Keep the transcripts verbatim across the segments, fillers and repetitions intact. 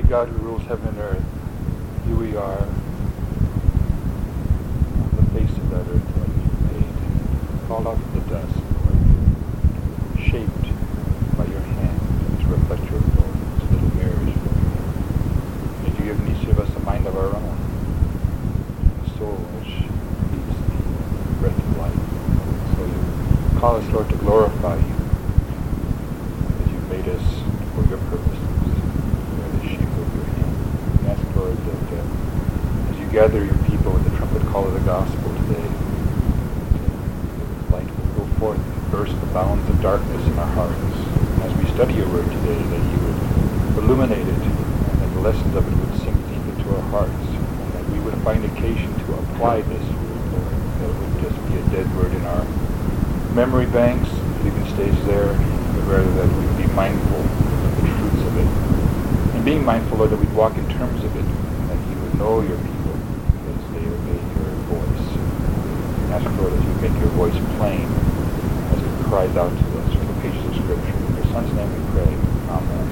God who rules heaven and earth, here we are on the face of that earth, Lord, you've made, called out of the dust, Lord, shaped by your hand to reflect your glory, as little mirrors, Lord. And you give each of us a mind of our own, a soul which beats the breath of life. So you call us, Lord, to glorify you, as you've made us for your purposes. Lord, that uh, as you gather your people with the trumpet call of the gospel today, light will go forth and burst the bounds of darkness in our hearts. And as we study your word today, that you would illuminate it, and that the lessons of it would sink deep into our hearts, and that we would find occasion to apply this word, Lord, that it would just be a dead word in our memory banks, it even stays there, but rather that we would be mindful of the truths of it. And being mindful, Lord, that we'd walk in terms of it, and that you would know your people as they obey your voice. Ask, Lord, that you would make your voice plain as it cries out to us from the pages of Scripture. In your Son's name we pray. Amen.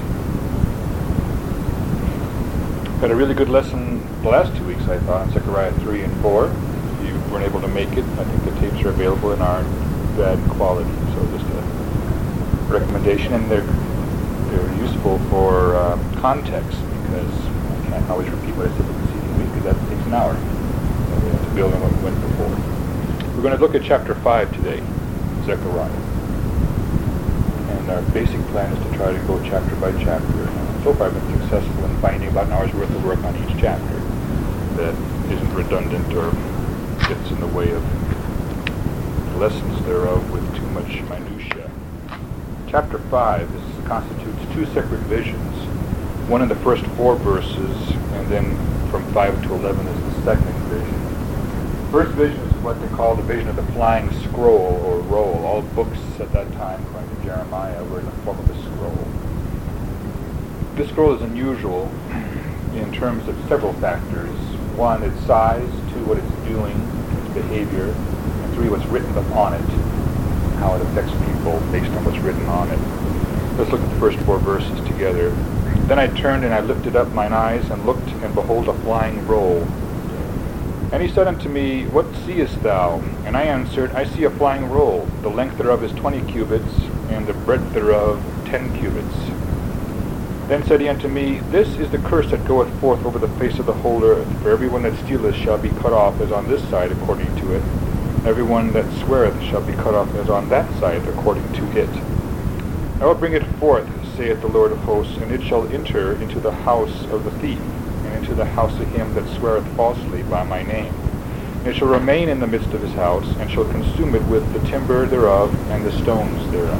Had a really good lesson the last two weeks, I thought, on Zechariah three and four. If you weren't able to make it, I think the tapes are available in our bad quality, so just a recommendation. And they're They're useful for um, context, because I can't always repeat what I said the preceding week, because that takes an hour. So we have to build on what went before. We're going to look at chapter five today, Zechariah. And our basic plan is to try to go chapter by chapter. And so far I've been successful in finding about an hour's worth of work on each chapter that isn't redundant or gets in the way of the lessons thereof with too much minutiae. Chapter five is constitutes two separate visions, one in the first four verses, and then from five to eleven is the second vision. The first vision is what they call the vision of the flying scroll or roll. All books at that time, according to Jeremiah, were in the form of a scroll. This scroll is unusual in terms of several factors. One, its size; two, what it's doing, its behavior; and three, what's written upon it, how it affects people based on what's written on it. Let's look at the first four verses together. Then I turned and I lifted up mine eyes and looked, and behold, a flying roll. And he said unto me, What seest thou? And I answered, I see a flying roll. The length thereof is twenty cubits, and the breadth thereof ten cubits. Then said he unto me, This is the curse that goeth forth over the face of the whole earth. For every one that stealeth shall be cut off as on this side according to it. Every one that sweareth shall be cut off as on that side according to it. I will bring it forth, saith the Lord of hosts, and it shall enter into the house of the thief, and into the house of him that sweareth falsely by my name. And it shall remain in the midst of his house, and shall consume it with the timber thereof, and the stones thereof.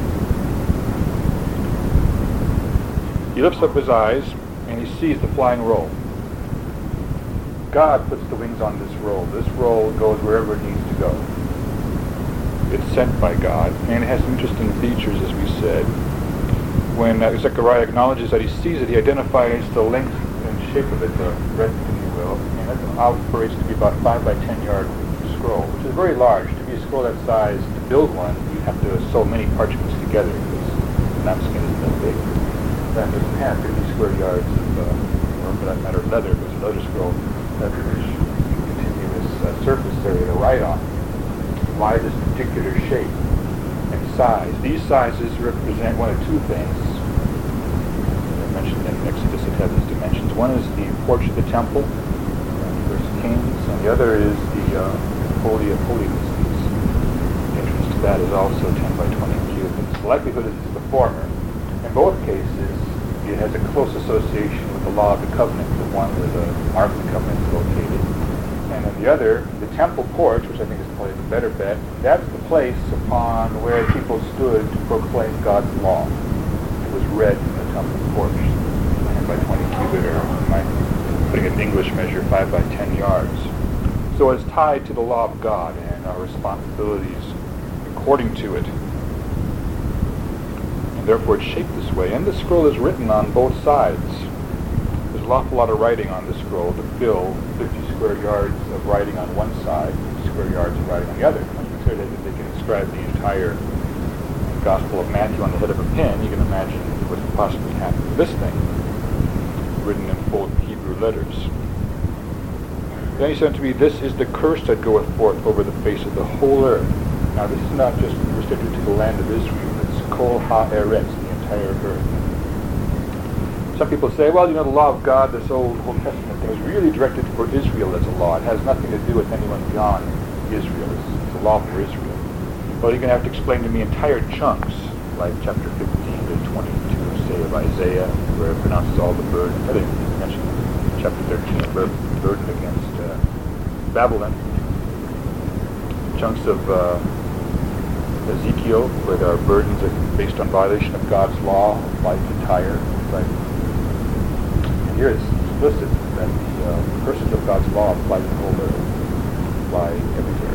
He lifts up his eyes, and he sees the flying roll. God puts the wings on this roll. This roll goes wherever it needs to go. It's sent by God, and it has some interesting features, as we said. When uh, Zechariah acknowledges that he sees it, he identifies the length and shape of it, the breadth, if you will, and it operates to be about a five by ten yard scroll, which is very large. To be a scroll that size, to build one, you have to sew many parchments together, because the lambskin isn't that big. That doesn't have fifty square yards of, uh, or for that matter, leather. There's a leather scroll that there's continuous uh, surface area to write on. Why this particular shape and size? These sizes represent one of two things. I mentioned in Exodus it has these dimensions. One is the porch of the temple, First Kings, and the other is the uh, Holy of Holies. The entrance to that is also ten by twenty cubits. The likelihood is it's the former. In both cases, it has a close association with the law of the covenant, the one where the Ark of the Covenant is located. And then the other, the temple porch, which I think is probably the better bet, that's the place upon where people stood to proclaim God's law. It was read in the temple porch, ten by twenty cubit, or my, putting it in English measure, five by ten yards. So it's tied to the law of God and our responsibilities according to it. And therefore it's shaped this way. And the scroll is written on both sides. There's an awful lot of writing on the scroll to fill fifty square yards of writing on one side, fifty square yards of writing on the other. When you consider that they can inscribe the entire Gospel of Matthew on the head of a pin, you can imagine what could possibly happen to this thing. written in full Hebrew letters. Then he said unto me, This is the curse that goeth forth over the face of the whole earth. Now this is not just restricted to the land of Israel, it's Kol HaEretz, the entire earth. Some people say, well, you know, the law of God, this old Old Testament thing, was really directed for Israel as a law. It has nothing to do with anyone beyond Israel. It's, it's a law for Israel. Well, you're going to have to explain to me entire chunks, like chapter fifteen to twenty-two, say, of Isaiah, where it pronounces all the burden. I didn't mention chapter thirteen, the burden against uh, Babylon. Chunks of uh, Ezekiel, where there are burdens based on violation of God's law, like to Tyre. Right? And here it's explicit that the uh, curses of God's law apply to the whole earth, apply everywhere.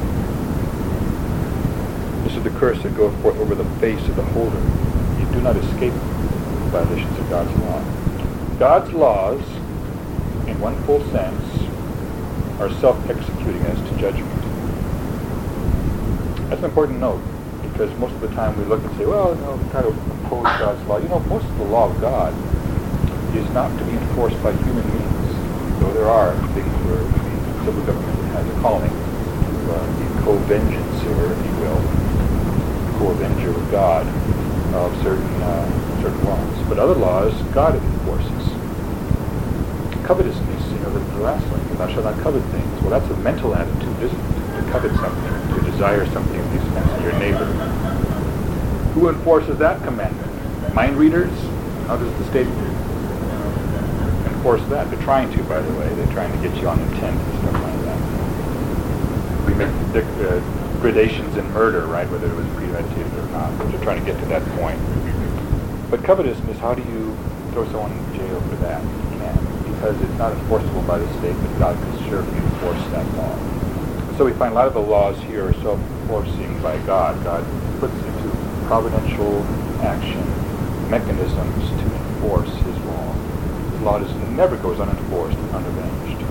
This is the curse that goeth forth over the face of the whole earth. You do not escape violations of God's law. God's laws, in one full sense, are self-executing as to judgment. That's an important note, because most of the time we look and say, well, you know, we try to oppose God's law. You know, most of the law of God is not to be enforced by human means, though there are things where the civil government has a calling to uh, be co-vengeancer, if you will, co-avenger with God of certain uh, certain laws. But other laws, God enforces. Covetousness, you know, the, the last one, thou shalt not covet things. Well, that's a mental attitude, isn't it? To covet something, to desire something at the expense of your neighbor. Who enforces that commandment? Mind readers? How does the state enforce that? They're trying to, by the way. They're trying to get you on intent and stuff like that. We make uh, gradations in murder, right, whether it was premeditated or not. But they're trying to get to that point. But covetousness, how do you throw someone in jail for that? You can't, because it's not enforceable by the state, but God can certainly enforce that law. So we find a lot of the laws here are self-enforcing by God. God puts into providential action mechanisms to enforce his law. His law does, never goes unenforced and unavenged.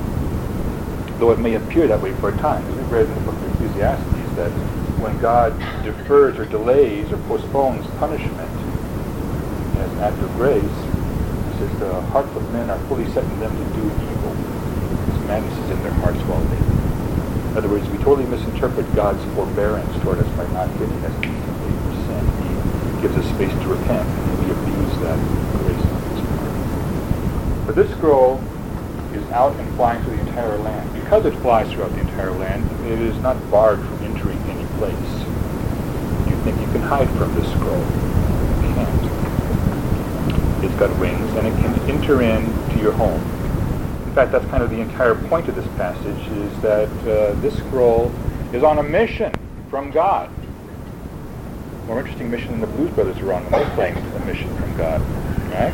Though it may appear that way for a time. As we've read in the book of Ecclesiastes that when God defers or delays or postpones punishment as an act of grace, he says the hearts of men are fully set in them to do evil. His madness is in their hearts while they live. In other words, we totally misinterpret God's forbearance toward us by not hitting us instantly for sin. He gives us space to repent, and we abuse that grace on his part. But this scroll is out and flying through the entire land. Because it flies throughout the entire land, it is not barred from entering any place. You think you can hide from this scroll. You can't. It's got wings, and it can enter into your home. In fact, that's kind of the entire point of this passage, is that uh, this scroll is on a mission from God. More interesting mission than the Blues Brothers are on when they're playing a mission from God. Right?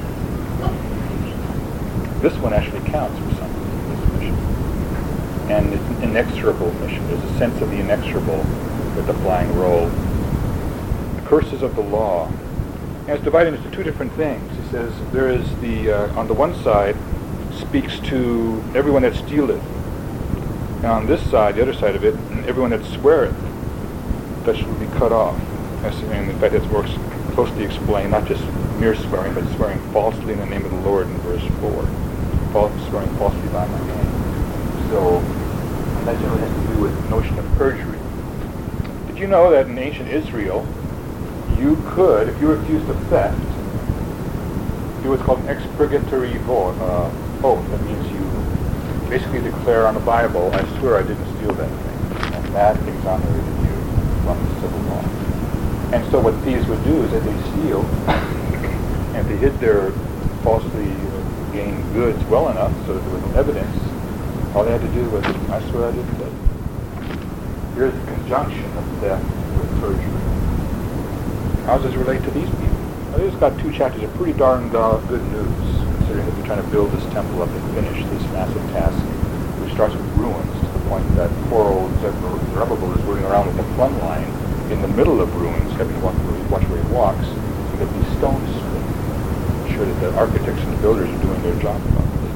This one actually counts for something, this mission. And it's an inexorable mission. There's a sense of the inexorable with the flying roll. The curses of the law. And it's divided into two different things. He says there is the, uh, on the one side, speaks to everyone that stealeth. And on this side, the other side of it, everyone that sweareth, that shall be cut off. And in fact, that's more closely explained, not just mere swearing, but swearing falsely in the name of the Lord in verse four. False, swearing falsely by my name. So, and that generally has to do with the notion of perjury. Did you know that in ancient Israel, you could, if you accused of theft, do what's called an expurgatory vote. Uh, oath. That means you basically declare on the Bible, I swear I didn't steal that thing. And that exonerated you from the civil law. And so what thieves would do is that they steal, and if they hid their falsely gained goods well enough so that there was no evidence, all they had to do was, I swear I didn't do it. Here's the conjunction of theft with perjury. How does this relate to these people? Well, they've got two chapters of pretty darn good news, considering that they're trying to build this temple up and finish this massive task, which starts with ruins, to the point that poor old Zerubbabel is running around with a plumb line in the middle of ruins, having to watch where, watch where he walks, so that these stones split. Sure that the architects and the builders are doing their job properly.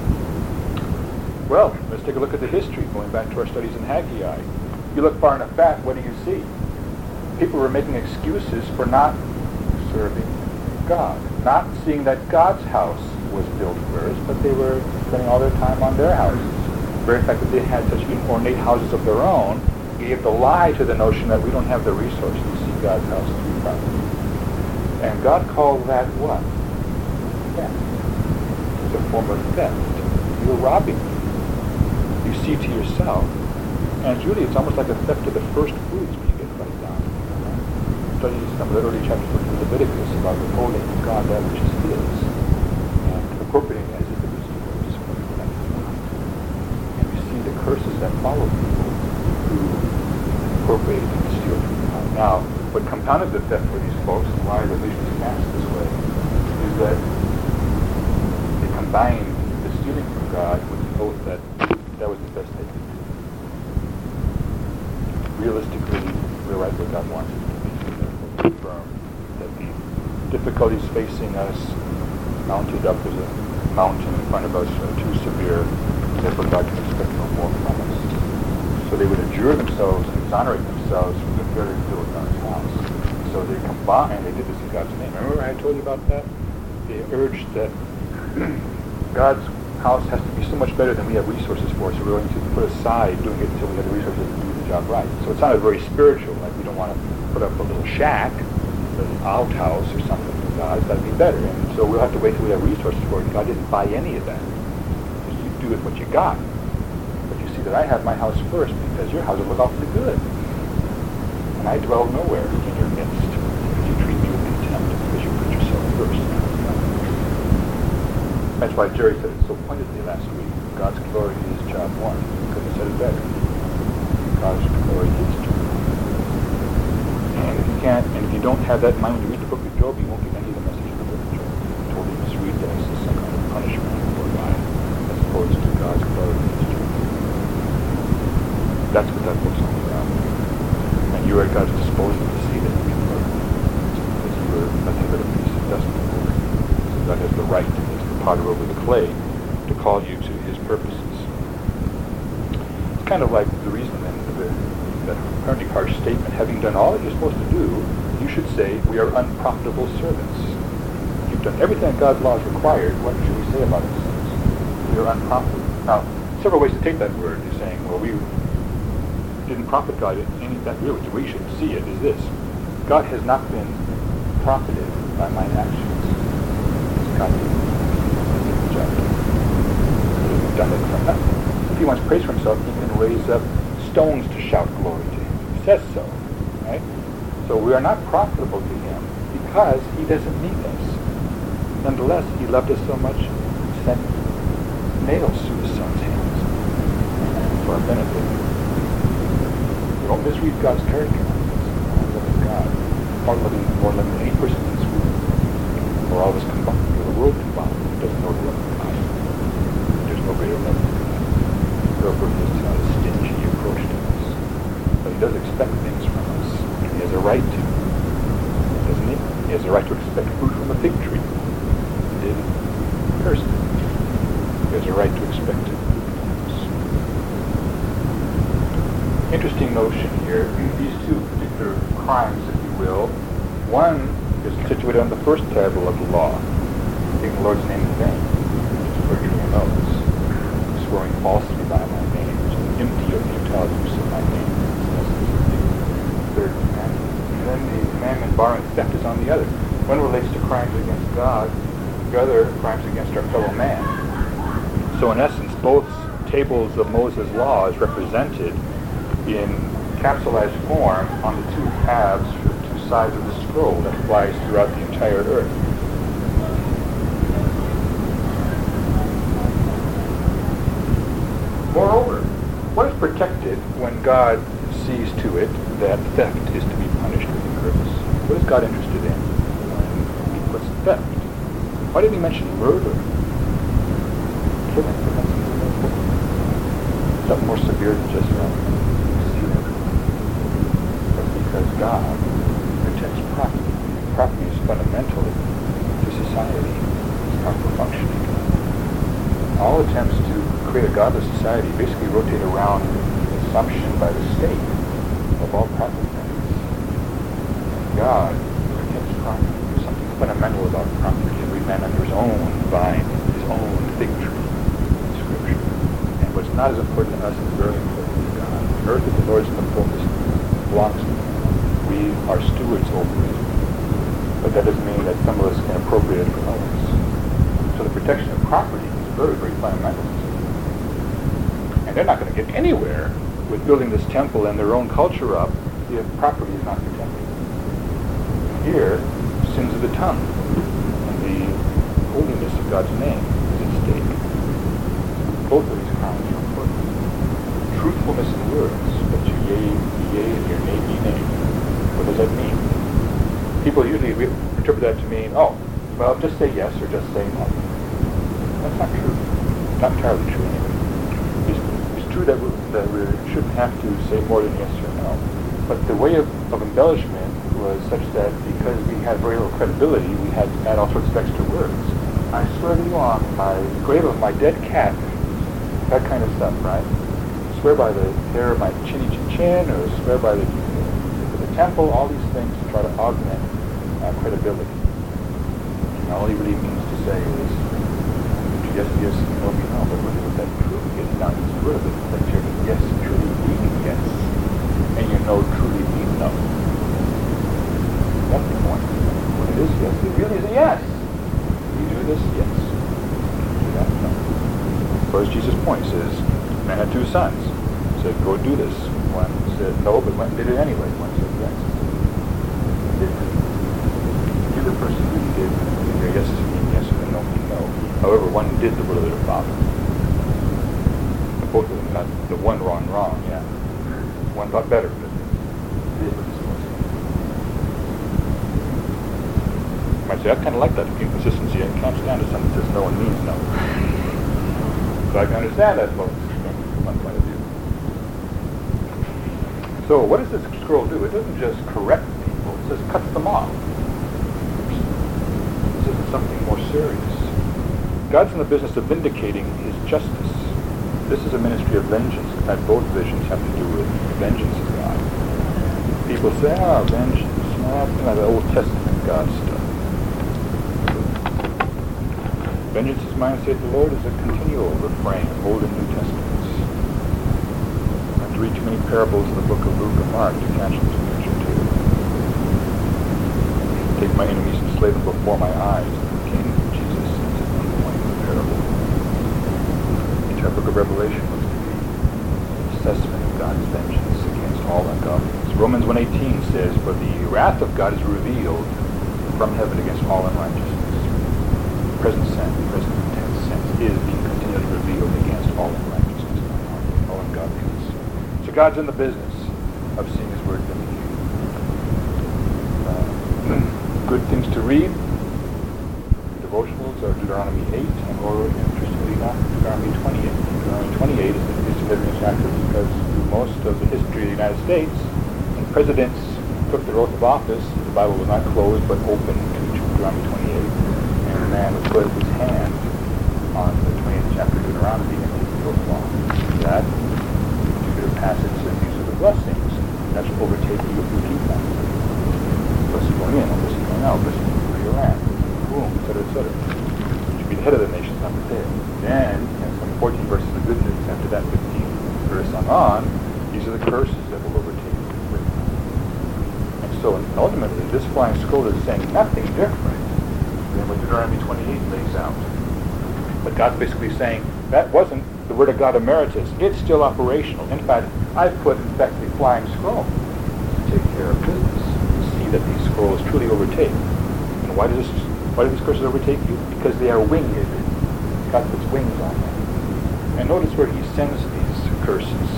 Well, let's take a look at the history, going back to our studies in Haggai. You look far enough back, what do you see? People were making excuses for not serving God, not seeing that God's house was built first, but they were spending all their time on their houses. The very fact that they had such ornate houses of their own gave the lie to the notion that we don't have the resources to see God's house through properly. And God called that what? Theft. It's a form of theft. You're robbing me. You see to yourself. And it's really, it's almost like a theft of the first fruits when you get right down. Study some of the early chapters of Leviticus about withholding from God that which is his and appropriating as if it was yours. And you see the curses that follow people who appropriate and steal from God. Now, what compounded the theft for these folks and why religion is cast this way is that they combined the stealing from God with the oath that that was the best they could do. Realistically, we're right where God wants us to be. Therefore, confirm that the difficulties facing us mounted up as a mountain in front of us are too severe, and therefore God can expect no more from us. So they would adjure themselves and exonerate themselves from the very fill of God's house. So they combined, they did this in God's name. Remember I told you about that? They urged that God's house has to be so much better than we have resources for, so we're going to put aside doing it until we have the resources to do the job right. So it sounded very spiritual, like we don't want to put up a little shack, an outhouse or something for God. It's got to be better. And so we'll have to wait till we have resources for it. And God didn't buy any of that. Just you do with what you got. But you see that I have my house first because your house will look awfully good. And I dwell nowhere in your midst because you treat me with contempt because you put yourself first. That's why Jerry said it so pointedly last week. God's glory is job one. Couldn't have said it better. God's glory is job one. And if you can't, and if you don't have that in mind when you read the book of Job, you won't get any of the message of the book of Job. You totally misread that as some kind of punishment for God, as opposed to God's glory is job. That's what that book's all about. And you are at God's disposal to see that you can learn. Because you are nothing but a piece of dust before Him. So God has the right to potter over the clay to call you to his purposes. It's kind of like the reason then for the, that apparently harsh statement, having done all that you're supposed to do, you should say, we are unprofitable servants. You've done everything that God's law has required, what should we say about ourselves? We are unprofitable. Now, several ways to take that word. You're saying, well, we didn't profit God in any, that really, the way you should see it is this. God has not been profited by my actions. God done it from nothing. If he wants praise for himself, he can raise up stones to shout glory to him. He says so. Right? So we are not profitable to him because he doesn't need us. Nonetheless, he loved us so much, he sent nails through his son's hands for our benefit. We don't misread God's character. More loving God. More loving, more loving than any person in this world. Or all of us combined, or the world combined. It doesn't know the love of God. There's no greater love than God. Therefore, he is not a stingy approach to us. But he does expect things from us. And he has a right to. Doesn't he? He has a right to expect fruit from a fig tree. He did curse it. He has a right to expect it from us. Interesting notion here. These two particular crimes, if you will. One is situated on the first table of the law. Taking the Lord's name in vain, which is perjury and oaths. Swearing falsely by my name, which is empty of the entire use of my name. That's the third commandment. And then the commandment barring theft is on the other. One relates to crimes against God, the other crimes against our fellow man. So in essence, both tables of Moses' law is represented in capsulized form on the two halves or two sides of the scroll that flies throughout the entire earth. Moreover, what is protected when God sees to it that theft is to be punished with a curse? What is God interested in when he puts theft? Why did he mention murder? Killing, for instance. Something more severe than just that. But because God protects property. Property is fundamental to society, its proper functioning. All attempts to create a godless society basically rotate around the assumption by the state of all property rights. God protects property. There's something fundamental about property. Every man under his own vine fig tree in Scripture. And what's not as important to us is very important to God. The earth is the Lord's and the fullness belongs to Him. We are stewards over it. But that doesn't mean that some of us can appropriate it for others. So the protection of property is very, very fundamental. And they're not going to get anywhere with building this temple and their own culture up if property is not protected. Here, sins of the tongue and the holiness of God's name is at stake. Both of these crimes are important. Truthfulness in words, but your yea be yea and your nay be nay. What does that mean? People usually re- interpret that to mean, oh, well, just say yes or just say no. That's not true. Not entirely true anyway. It's, it's true that we, that we shouldn't have to say more than yes or no. But the way of, of embellishment was such that because we had very little credibility, we had to add all sorts of extra words. I swear to you on my grave of my dead cat, that kind of stuff, right? Swear by the hair of my chinny chin chin, or swear by the, the temple, all these things to try to augment uh, credibility. And all he really means to say is, yes, yes, no, no, but what, what that truly is not his word, but that your yes truly means yes, and your no truly means no. That's the point. When it is yes, it really is a yes. You do this, yes. Do that, no. So as Jesus points, says, man had two sons. He said, go do this. One said no, but went and did it anyway. One said yes. The other person really did. Your yes mean yes, and no mean no. However, one did the will of the Father. Both of them, not the one wrong, wrong, yeah. One got better, but did what he's supposed to do. You might say, I kind of like that inconsistency. I can't stand it. Something says no and means no. So I can understand that from one point of view. So what does this scroll do? It doesn't just correct people. It just cuts them off. This isn't something more serious. God's in the business of vindicating His justice. This is a ministry of vengeance. In fact, both visions have to do with the vengeance of God. People say, ah, vengeance. No, that's kind of the Old Testament God stuff. Vengeance is mine, saith the Lord, is a continual refrain of Old and New Testaments. I have to read too many parables in the book of Luke and Mark to catch this picture too. Take my enemies and slay them before my eyes. The King Jesus says at one point in the parable. The entire book of Revelation looks to be an assessment of God's vengeance against all ungodliness. Romans one eighteen says, for the wrath of God is revealed from heaven against all unrighteousness. Present sense, present tense sense, is being continually revealed against all unrighteousness, all ungodliness. So God's in the business of seeing His word vindicated. Uh, good things to read. Devotionals are Deuteronomy eight, and or interestingly enough, Deuteronomy twenty-eight. Deuteronomy twenty-eight is a significant chapter because through most of the history of the United States, when presidents took their oath of office, the Bible was not closed but open to Deuteronomy twenty-eight. And the man would put his hand on the twentieth chapter of Deuteronomy and he would go along. That particular passage says these are the blessings that shall overtake you if you keep them. Blessing going in, blessing going out, blessing for your land, boom, et cetera, et cetera. You should be the head of the nations, not the tail. Then, and some fourteen verses of good news after that fifteen verse on on, these are the curses that will overtake you. And so, ultimately, this flying scroll is saying nothing different than what Deuteronomy twenty-eight lays out. But God's basically saying, that wasn't the Word of God emeritus. It's still operational. In fact, I've put, in fact, the flying scroll to take care of business, to see that these scrolls truly overtake. And why, does this, why do these curses overtake you? Because they are winged. God puts wings on them. And notice where He sends these curses.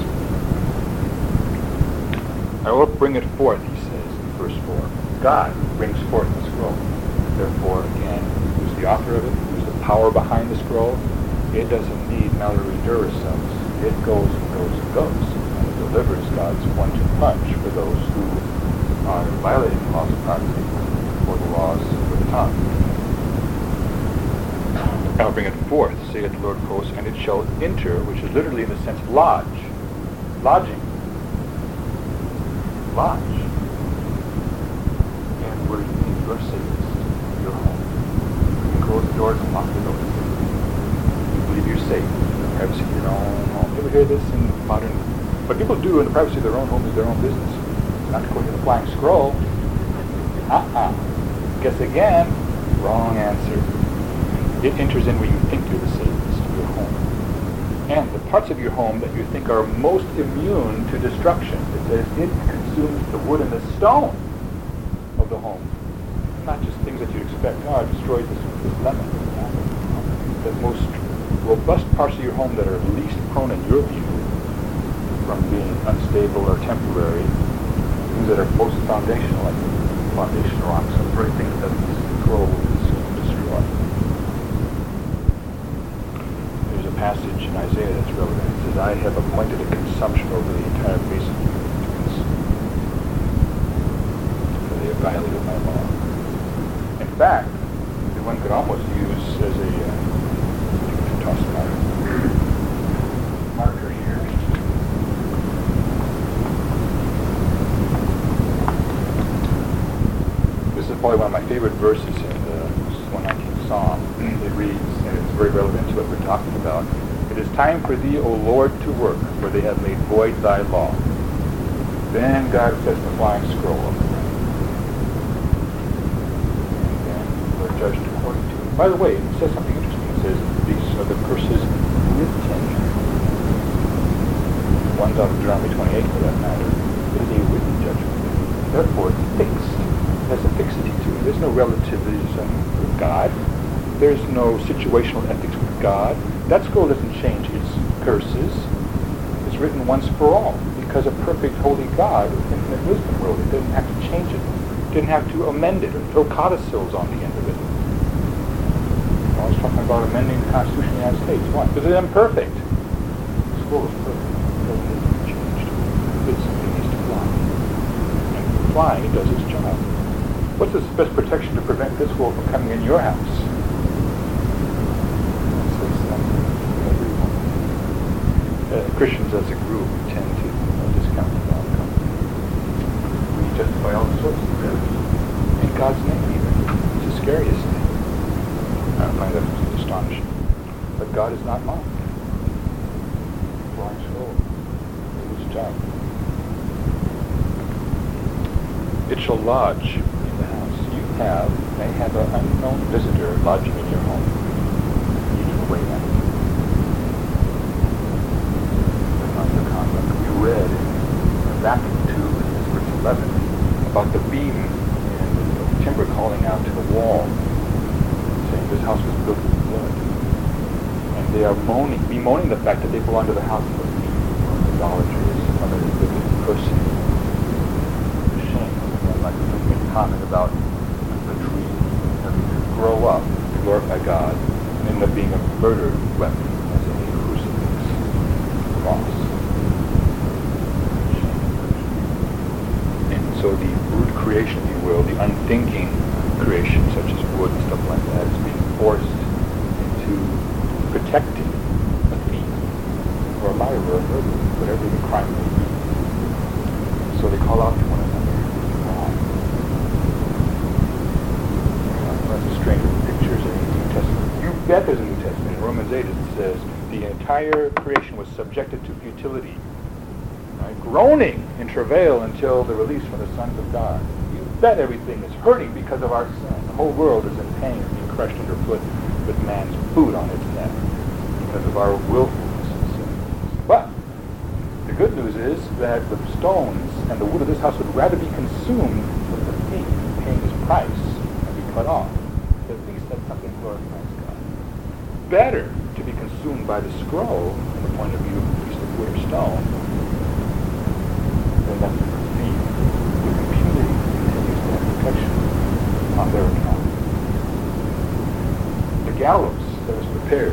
I will bring it forth, He says in verse four. God brings forth the scroll. Therefore, again, who's the author of it? Who's the power behind the scroll? It doesn't need Mallory Duracells. It goes and goes and goes. And it delivers God's one-two punch for those who are violating the laws of property or the laws of the tongue. I'll bring it forth, saith the Lord of hosts, and it shall enter, which is literally in the sense lodge. Lodging. Lodge. And where you think you're safest. Your home. You can close the doors and lock the doors. safe in the privacy of your own home. You ever hear this in modern? What people do in the privacy of their own home is their own business. Not according to the flying scroll. Uh-uh. Guess again, wrong answer. It enters in where you think you're the safest, your home. And the parts of your home that you think are most immune to destruction. It says it consumes the wood and the stone of the home. Not just things that you expect, oh, it destroys this, this lemon. The most robust parts of your home that are least prone in your view from being unstable or temporary, things that are most foundational, like foundation rocks, are the very things that control, consume, destroy. There's a passage in Isaiah that's relevant. It says, I have appointed a consumption over the entire face of the earth to consume, for they have violated my law. In fact, the one could almost use as a uh, toss marker, marker here. This is probably one of my favorite verses in the one nineteenth Psalm. It reads, and it's very relevant to what we're talking about. It is time for thee, O Lord, to work, for they have made void thy law. Then God sets the flying scroll up. And then we're judged according to it. By the way, it says something interesting. It says, these are the curses written. One's out of Deuteronomy twenty-eight, for that matter. It is a written judgment. Therefore, it's fixed. It has a fixity to it. There's no relativism with God. There's no situational ethics with God. That scroll doesn't change its curses. It's written once for all, because a perfect, holy God with infinite wisdom wrote it. It didn't have to change it. It didn't have to amend it or throw codicils on the end of it. I was talking about amending the Constitution of the United States. Why? Because it's imperfect. The scroll is perfect. It doesn't need to be changed. It simply needs to fly. And flying, it does its job. What's the best protection to prevent this world from coming in your house? Uh, Christians as a group tend to uh, discount the outcome. We justify all sorts of errors. In God's name even. It's the scariest thing. I find that astonishing. But God is not mocked. Flying scroll. It was job. It shall lodge in the house. You have, may have an unknown visitor lodging in your home. You need to weigh that. We read in Habakkuk two, verse eleven, about the beam and the timber calling out to the wall, saying this house was built with blood. And they are moaning, bemoaning the fact that they belong to the house of evil, idolatry, some other wicked person. It's a shame. And like we made a comment about the tree having to grow up to glorify God and end up being a murder weapon as a crucifix cross. So the brute creation, if you will, the unthinking creation, such as wood and stuff like that, is being forced into protecting a thief or a liar or a murderer, whatever the crime may be. So they call out to one another. Wow. That's a strange pictures in the New Testament. You bet there's a New Testament. In Romans eight it says, the entire creation was subjected to futility. Right? Groaning in travail until the release from the sons of God. You bet everything is hurting because of our sin. The whole world is in pain, being crushed underfoot with man's boot on its neck because of our willfulness and sin. But the good news is that the stones and the wood of this house would rather be consumed with the thief paying his price and be cut off. At least that's something glorifies God. Better to be consumed by the scroll, from the point of view of the piece of wood or stone, than that the thief with impunity continues to have protection on their account. The gallows that was prepared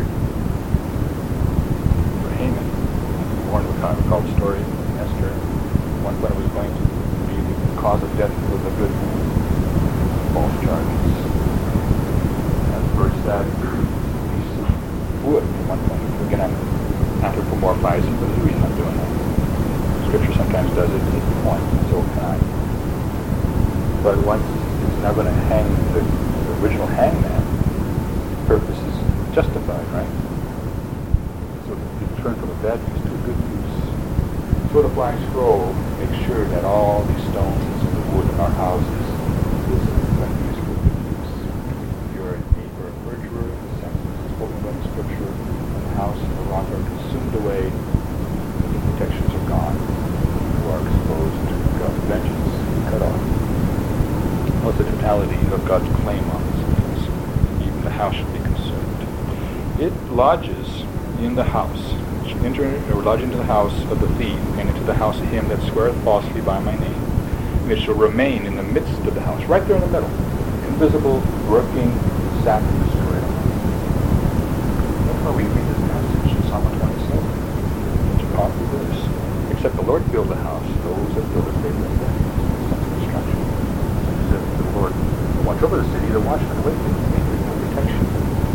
for Haman, warned the called story in Esther, one when it was going to be the cause of death for the good man, false charges. And verse that piece of wood at one point. Again, I'm anthropomorphizing, but there's a reason I'm doing that. Scripture sometimes does it to the point, and so can I. But once it's now going to hang the, the original hangman, purpose is justified, right? bad use to a good use. So the Black Scroll makes sure that all these stones and the wood in our houses is used for good use. If you're a thief or a perjurer, the sense is spoken by the Scripture, and the house and the rock are consumed away, and the protections are gone. You are exposed to God's vengeance and cut off. What's the totality of God's claim on these things? Even the house should be consumed. It lodges in the house, enter or lodge into the house of the thief, and into the house of him that sweareth falsely by my name. And it shall remain in the midst of the house, right there in the middle, invisible, working, sap and destroy it. That's why we read this passage in Psalm twenty-seven. It's a powerful verse. Except the Lord build the house, those that build it labor in vain. Sense of destruction. As if the Lord watch over the city, the watchman waiting, making no protection.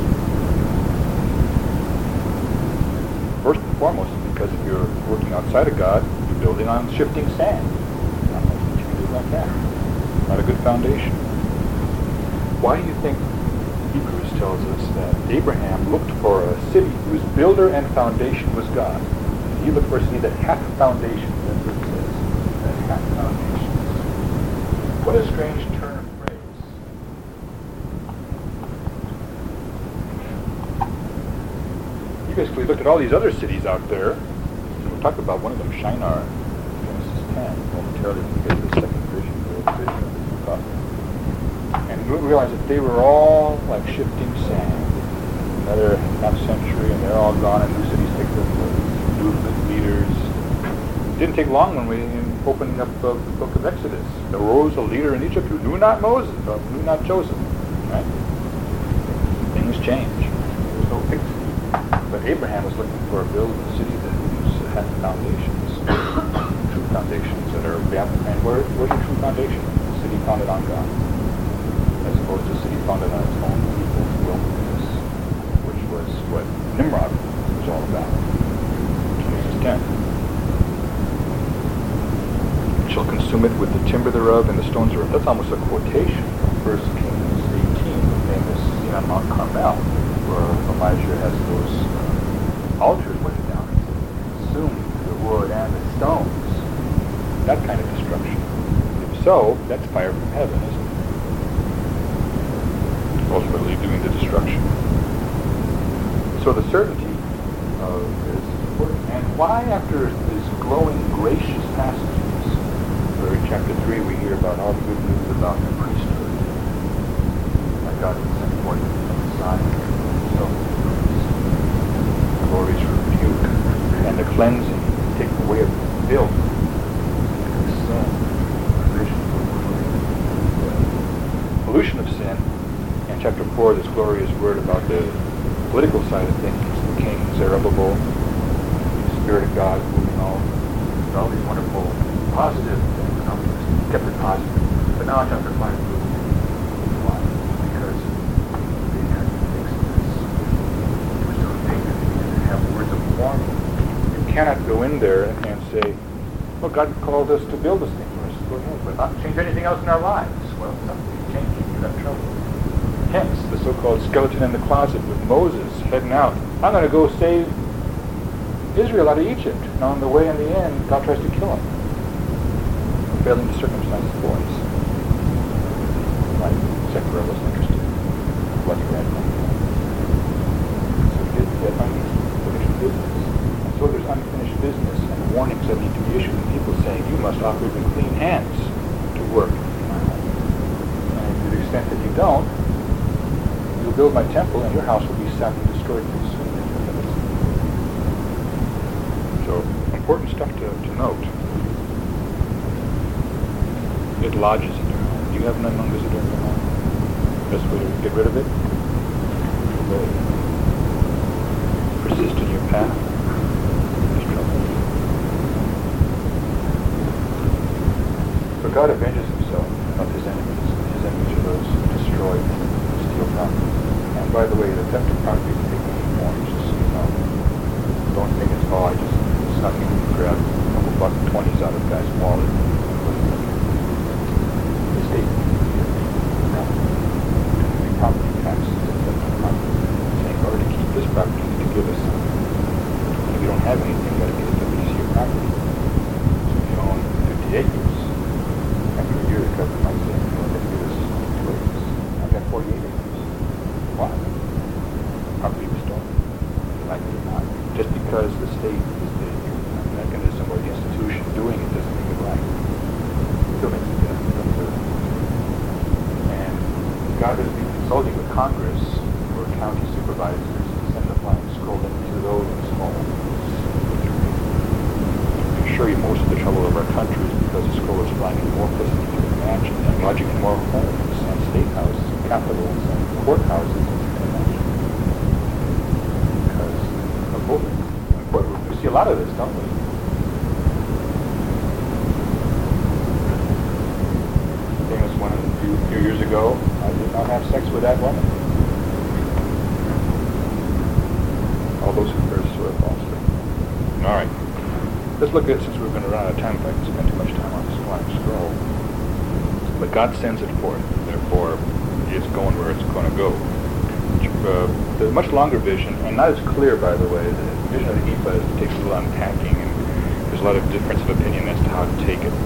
First and foremost, because if you're working outside of God, you're building on shifting sand. Not much that you can do like that. Not a good foundation. Why do you think Hebrews tells us that Abraham looked for a city whose builder and foundation was God? He looked for a city that hath foundations, that's what it says. That hath foundations. What a strange turn of phrase. He basically looked at all these other cities out there, and we'll talk about one of them, Shinar, Genesis ten, momentarily when we get to the second vision, the vision of the prophet. And we realized that they were all like shifting sand. Another half century, and they're all gone, and new cities take their place. Movement leaders. It didn't take long when we opened up the book of Exodus. There arose a leader in Egypt who knew not Moses, or knew not Joseph. Right? Things change. There's no fixed. But Abraham was looking for a build a city that had foundations, true foundations that are balanced. And where, where's your true foundation? A city founded on God, as opposed to a city founded on its own people's wilderness, which was what Nimrod was all about. Genesis ten. Shall consume it with the timber thereof and the stones thereof. That's almost a quotation from First Kings eighteen, the famous scene on Mount Carmel, where Elijah has those uh, altars put down. Consume the wood and the stones. That kind of destruction. If so, that's fire from heaven, isn't it? Ultimately doing the destruction. So the certainty of this is important. And why, after these glowing, gracious passages, where in chapter three we hear about all the good news about the priesthood, that God has sent forth the Messiah, himself as the priest, the glorious rebuke, and the cleansing, taking away of the filth, the sin, provision for the pollution of sin, and chapter four, this glorious word about the political side of things, the king, Zerubbabel, the Spirit of God moving all, all these wonderful positive things. Kept it positive. But now chapter five proves why. Because they had to fix this. It was so negative. You had to have words of warning. You cannot go in there and say, well, God called us to build this thing for us. Go ahead, but not change anything else in our lives. Well, nothing changed. You got trouble. Hence, the so-called skeleton in the closet with Moses heading out. I'm going to go save Israel out of Egypt. And on the way in the end, God tries to kill him, failing to circumcise the boys. Right? Secular wasn't interested in what he read. So he did get unfinished business. And so there's unfinished business and warnings that need to be issued, and people saying, you must operate with clean hands to work in my home. And to the extent that you don't, you'll build my temple and your house will be sacked and destroyed pretty soon. So, important stuff to, to note. It lodges in your home. Do you have an unknown visitor in your home? Best way to get rid of it? Obey. Persist in your path. There's trouble. But God avenges himself of his enemies. His enemies are those who destroy and steal property. And by the way, the theft of property can take many forms, just so you know. Don't think it's, oh, I just snuck in and grabbed a couple buck twenties out of the guy's wallet. Property taxes and theft of property. Saying, in order to keep this property, you need to give us something. If you don't have have anything, you got to get a piece of your property. So if you own fifty acres, after a year the government might say, you know, let's give us two acres. I've got forty-eight acres. Why? Property restored. Like it or not. Just because the state is the mechanism or the institution doing it doesn't make it right. It still makes it different. And God has been consulting with Congress or county supervisors to send a flying scroll into those homes. I can assure you most of the trouble of our country is because the scroll is flying in more places than you can imagine, and lodging in more homes and state houses and capitals and courthouses than you can imagine. Because of voting. We see a lot of this, don't we? Famous one a few, few years ago, I did not have sex with that woman. All those who first swear falsely. All right. Let's look at, since we're going to run out of time if I can spend too much time on this flying scroll. But God sends it forth, therefore it's going where it's going to go. Uh, the much longer vision, and not as clear, by the way, the vision of the ephah takes a little unpacking, and there's a lot of difference of opinion as to how to take it.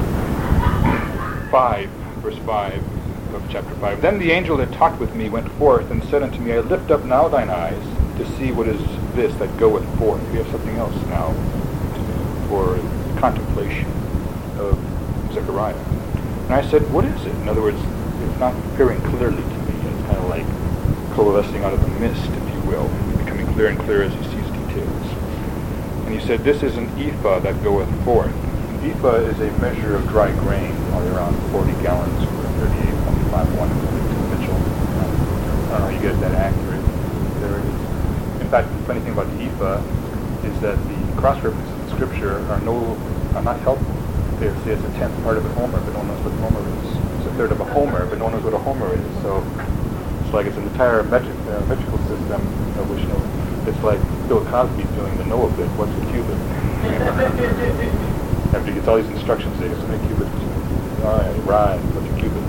five, verse five of chapter five. Then the angel that talked with me went forth and said unto me, I lift up now thine eyes to see what is this that goeth forth. We have something else now for contemplation of Zechariah. And I said, what is it? In other words, it's not appearing clearly to me. It's kind of like coalescing out of the mist, if you will, becoming clearer and clearer as he sees details. And he said, this is an ephah that goeth forth. An ephah is a measure of dry grain, probably around forty gallons, or thirty-eight point five one Mitchell. I don't know how you get that accurate. There it is. In fact, the funny thing about the ephah is that the cross-references in Scripture are no, are not helpful. They say it's a tenth part of a homer, but no one knows what a homer is. It's a third of a homer, but no one knows what a homer is. So it's like it's an entire metric, uh, metrical system of which no, it's like Bill Cosby doing the Noah bit. What's a cubit? After he gets all these instructions, they get so many cubits. All right, right. What's a cubit?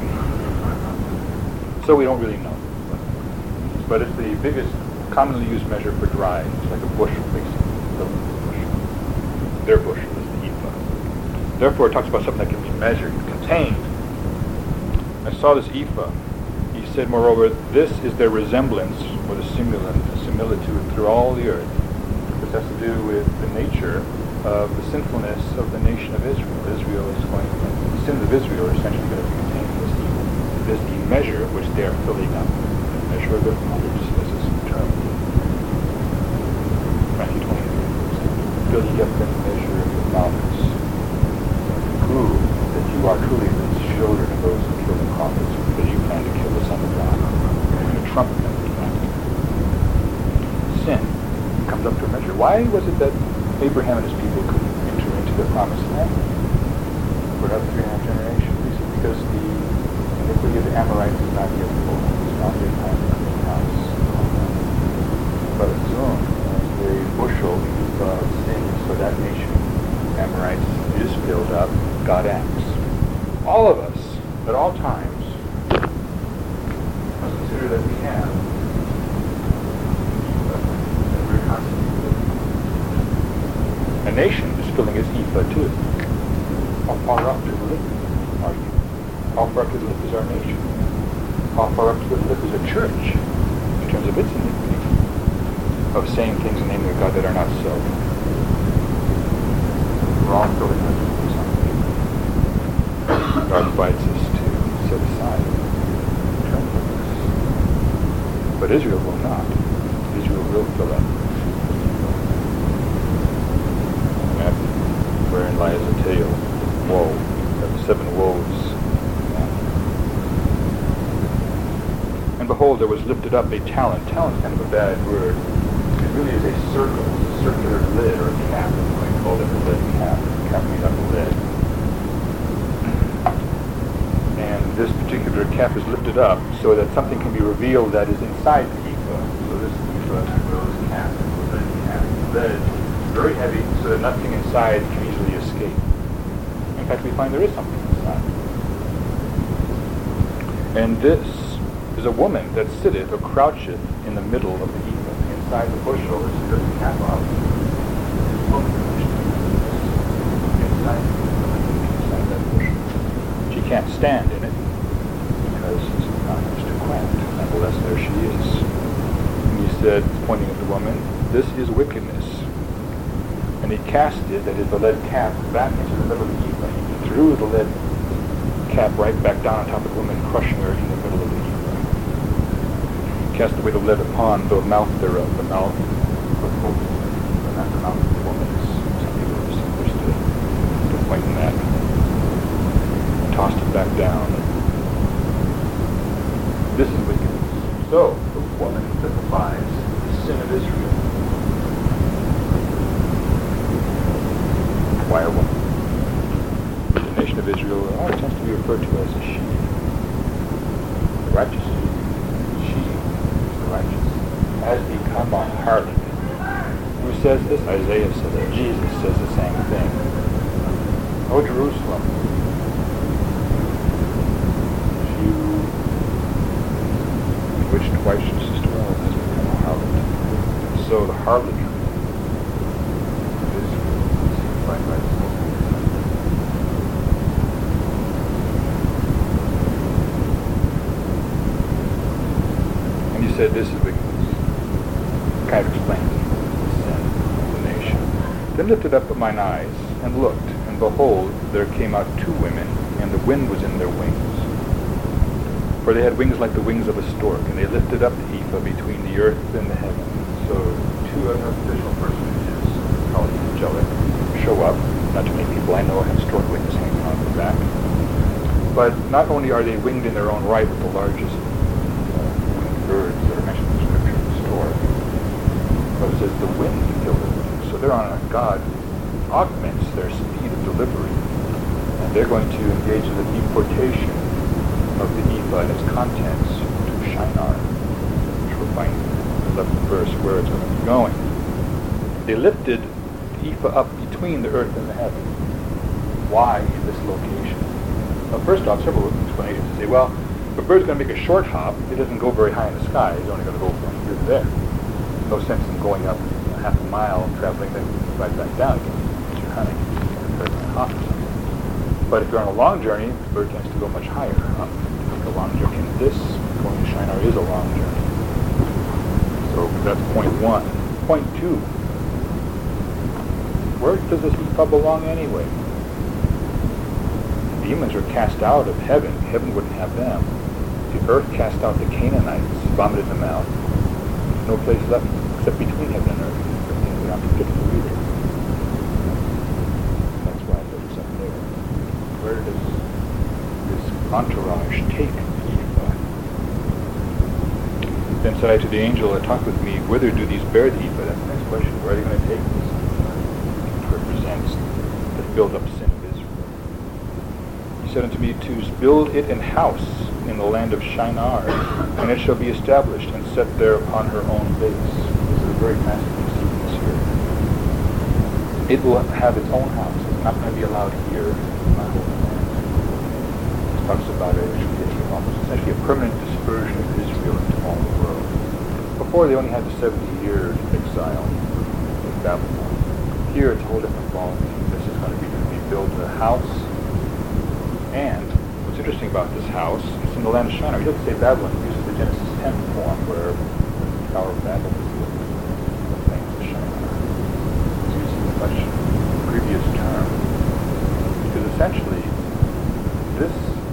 So we don't really know. But it's the biggest commonly used measure for dry. It's like a bushel, basically. Bushel. Their bushel is the ephah. Therefore, it talks about something that can be measured, contained. I saw this ephah. He said, moreover, this is their resemblance, or the similitude through all the earth. This has to do with the nature of the sinfulness of the nation of Israel. Israel is going to, the sins of Israel are essentially going to be contained in this evil. It is the measure which they are filling up. The measure of their fathers, as is termed. Matthew twenty-three. Fill ye up the measure of your fathers. To prove that you are truly the children of those who kill the prophets, because you plan to kill the Son of God. And a trumpet comes to that. Sin comes up to a measure. Why was it that Abraham and his people couldn't enter into the promised land for another three and a half generations? Because the iniquity of the Amorites is not yet full. It's not yet time to the house. But soon, as the bushel of sins for that nation, Amorites, is filled up, God acts. All of us, at all times, must consider that we have that we're constantly living. A nation is filling its ephah too. How far up to the lip are you? How far up to the lip is our nation? How far up to the lip is a church in terms of its iniquity of saying things in the name of God that are not so? We're all filling up something. God invites us to set aside, turn from this. But Israel will not. Israel will fill up. Wherein lies a tale, woe, of seven woes. And behold, there was lifted up a talent. Talent's kind of a bad word. It really is a circle, a circular lid or a cap. I call it a lid cap. A cap made up of lid. And this particular cap is lifted up so that something can be revealed that is inside the ephah. So this ephah goes cap, lid cap, lid. Very heavy, so that nothing inside can easily escape. In fact, we find there is something inside. And this is a woman that sitteth or croucheth in the middle of the ephah. Inside the bushel is just a cap off. woman, this is wickedness. And he cast it, that is the lead cap, back into the middle of the ephah. He threw the lead cap right back down on top of the woman, crushing her in the middle of the ephah. Cast away the lead upon the mouth thereof, the mouth of hope, and not the mouth of the woman. Some people are supposed to, to point in that. And tossed it back down. This is wickedness. So, the woman typifies the sin of Israel. Why a woman? The nation of Israel oh, tends to be referred to as a she. The righteous she, the righteous, has become a harlot. Who says this? Isaiah says it. Jesus says the same thing. O Jerusalem, you, which twice your sister well has become a harlot. So the harlotry Right, right. And you said this is wickedness. Kind of explains the sin of the nation. Then lifted up mine eyes, and looked, and behold, there came out two women, and the wind was in their wings. For they had wings like the wings of a stork, and they lifted up the ephah between the earth and the heaven. So two unofficial personages, called angelic, show up. Not too many people I know have stork wings hanging on their back. But not only are they winged in their own right with the largest uh, winged birds that are mentioned in the scripture in the story, but it says the wind filled their wings. So they're on a God augments their speed of delivery. And they're going to engage in the deportation of the ephah and its contents to Shinar, which we'll find in the eleventh verse where it's going to be going. They lifted the ephah up between the earth and the heaven. Why in this location? Well, first off, several explanations say, well, if a bird's going to make a short hop, it doesn't go very high in the sky. It's only going to go from here to there. No sense in going up you know, half a mile, traveling, then right back down again. Because you're hunting, you're going to hop or something. But if you're on a long journey, the bird tends to go much higher up. A long journey. And this, going to Shinar, is a long journey. So that's point one. Point two. Where does this ephah belong anyway? Demons were cast out of heaven. Heaven wouldn't have them. The earth cast out the Canaanites, vomited them out. No place left except between heaven and earth. Everything would not be fit for either. That's why it's up there. Where does this entourage take the ephah? Then said I to the angel that talked with me, whither do these bear the ephah? That's the next question. Where are they going to take this? Represents the build-up sin of Israel. He said unto me to build it an house in the land of Shinar, and it shall be established and set there upon her own base. This is a very fascinating sequence here. It will have its own house. It's not going to be allowed here in my holy land. It talks about it actually almost essentially a permanent dispersion of Israel into all the world. Before they only had the seventy years of exile in Babylon. Here it's a whole different ball. This is going to be to be built a house. And what's interesting about this house, it's in the land of Shinar. He doesn't say Babylon. He uses the Genesis ten form where the Tower of Babel is the plains of Shinar. He's using a much previous term. Because essentially, this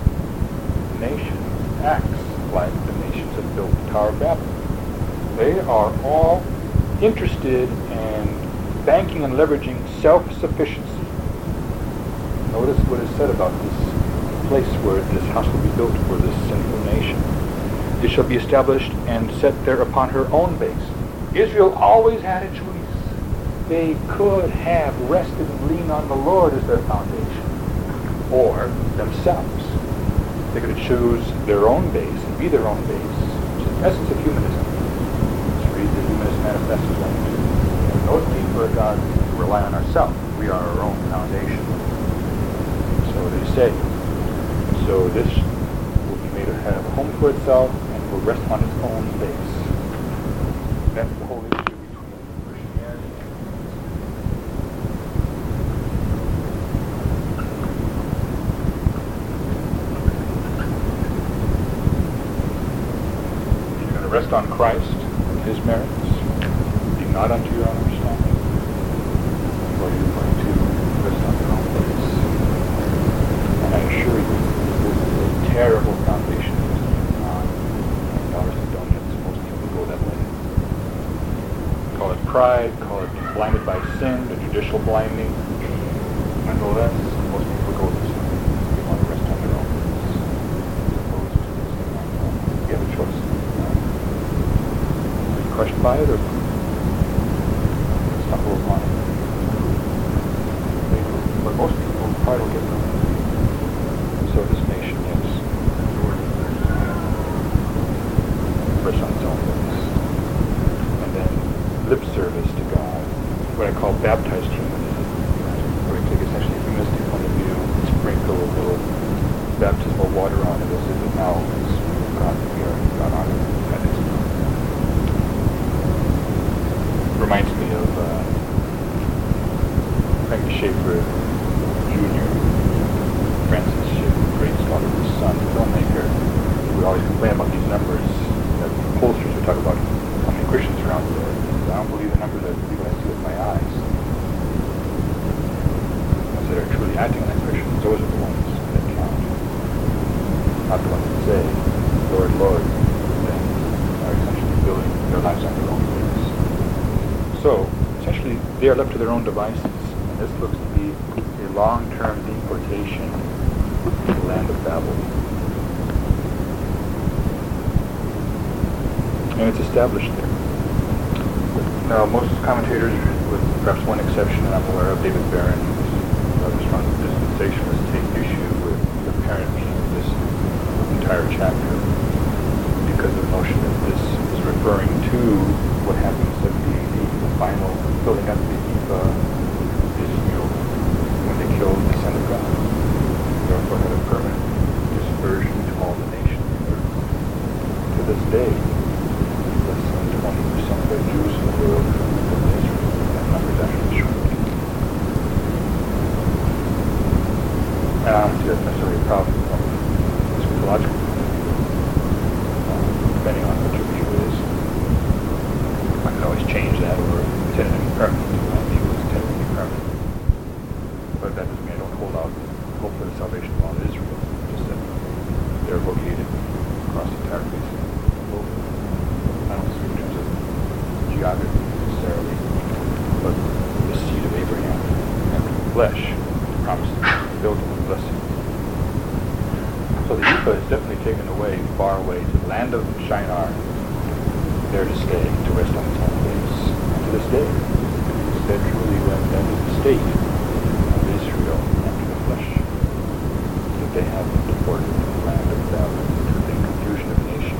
nation acts like the nations that built the Tower of Babel. They are all interested in banking and leveraging self-sufficiency. Notice what is said about this place where this house will be built for this sinful nation. It shall be established and set there upon her own base. Israel always had a choice. They could have rested and leaned on the Lord as their foundation, or themselves. They could choose their own base and be their own base, which is the essence of humanism. Let's read the Humanist Manifesto twenty-two. No need for a God to rely on ourselves. We are our own foundation. So they say. So this will be made to have a home for itself and will rest on its own base. That's the whole issue between Christianity and if you're going to rest on Christ and His merits, not unto your own understanding, for you are going to rest on your own place. And I assure you, this is a terrible foundation to stand on. And dollars and donuts, most people go that way. Call it pride, call it being blinded by sin, the judicial blinding. Nonetheless, most people go this way. They want to rest on their own place. Suppose you have a choice. Are you crushed by it or stumble upon it? But most people, pride will get them. So this nation is rest on its own place. And then lip service to God, what I call baptized humanism, where we take essentially a humanistic point of view, sprinkle a little baptismal water on it as if it now is God, we are God on it. That is, reminds me of uh, Frank Schaeffer Junior, Francis Schaeffer, great scholar, his son, filmmaker. We always complain about these numbers that pollsters would talk about how many Christians are out there. I don't believe the numbers, I believe what I see with my eyes. Ones that are truly acting like Christians, those are the ones that count. Not the ones that say, Lord, Lord, that are essentially building their lives on their own ways. So, essentially, they are left to their own devices. And this looks to be a long-term deportation to the land of Babel. And it's established there. Now, most commentators, with perhaps one exception that I'm aware of, David Barron, who's a strong dispensationalist, take issue with the apparent meaning of this entire chapter because of the notion that this is referring to what happened in seventy A D, the final building up the Ephah Israel when they killed the Son of God. Therefore had a permanent dispersion to all the nations. To this day, twenty percent of the Jews in the world from Israel. That number is actually shrinking. And I don't see that's necessarily a problem from a eschatological point of view, uh, depending on what your view is. I can always change that or intend it to be permanent. My view is intended to be permanent. But that doesn't mean I don't hold out hope for the salvation of all Israel. Just that they're located across the entire face of the globe. I don't see in terms of geography necessarily, but the seed of Abraham after the flesh promised to build him with blessing. So the Ephah is definitely taken away, far away, to the land of Shinar, there to stay, to rest on its own place. And to this day, is that truly when that is the state of Israel after the flesh, that they have been deported to the land of Babel, to the confusion of nations.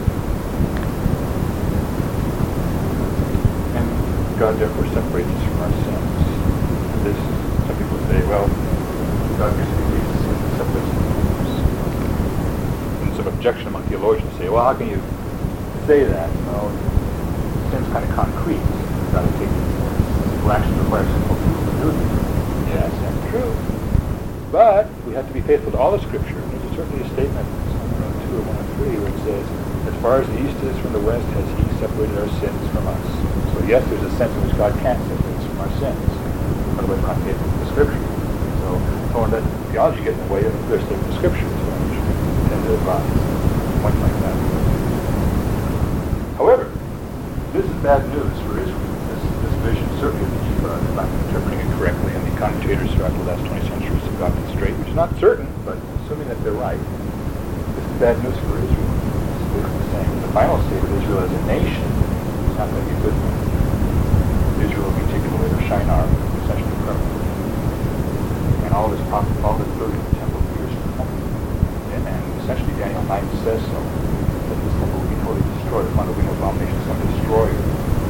God therefore separates us from our sins. This, some people say, well, God basically leaves us and separates us from us. And some objection among theologians say, well, how can you say that? You know, sin's kind of concrete. You've got to take simple action requires simple people to do it. Yes, that's true. But we have to be faithful to all the Scripture. And there's certainly a statement, one oh two or one oh three, where it says, as far as the east is from the west, has He separated our sins from us. So yes, there's a sense in which God can't separate us from our sins. Otherwise, we're not faithful to the Scripture. So don't let theology get in the way of their statement of Scripture. So I should tend to advise points like that. However, this is bad news for Israel. This, this vision, certainly of the Ephah, is not interpreting it correctly, and the commentators throughout the last twenty centuries have gotten it straight, which is not certain, but assuming that they're right, this is bad news for Israel. It's saying the final state of Israel as a nation is not going to be a good one. Israel will be taken away to Shinar, essentially permanently. And all this pop, all this building of the temple years to come. And, and essentially Daniel nine says so, that this temple will be totally destroyed. One of the abominations is going to destroy it.